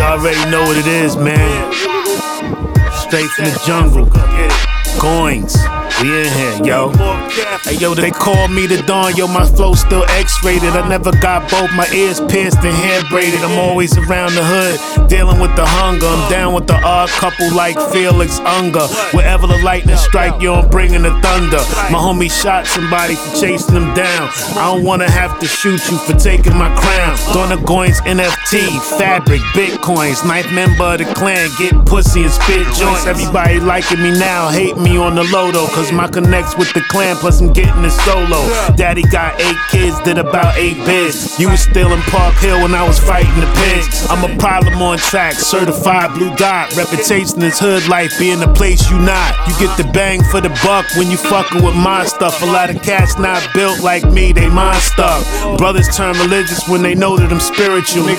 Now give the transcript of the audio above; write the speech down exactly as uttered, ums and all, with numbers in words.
already know what it is, man. Straight from the jungle. Goings. We in here, yo. Hey, yo, they call me the Don, yo, my flow still X-rated. I never got both my ears pierced and hair braided. I'm always around the hood, dealing with the hunger. I'm down with the odd couple like Felix Unger. Wherever the lightning strike, yo, I'm bringing the thunder. My homie shot somebody for chasing them down. I don't wanna have to shoot you for taking my crown. Donna Goins, N F T, fabric, bitcoins. Ninth member of the clan, get pussy and spit joints. Everybody liking me now, hate me on the low though, cause my connects with the clan, plus I'm getting it solo. Daddy got eight kids, did about eight bids. You was still in Park Hill when I was fighting the pigs. I'm a problem on track, certified blue dot. Reputation is hood life, being the place you not. You get the bang for the buck when you fucking with my stuff. A lot of cats not built like me, they my stuff. Brothers turn religious when they know that I'm spiritual.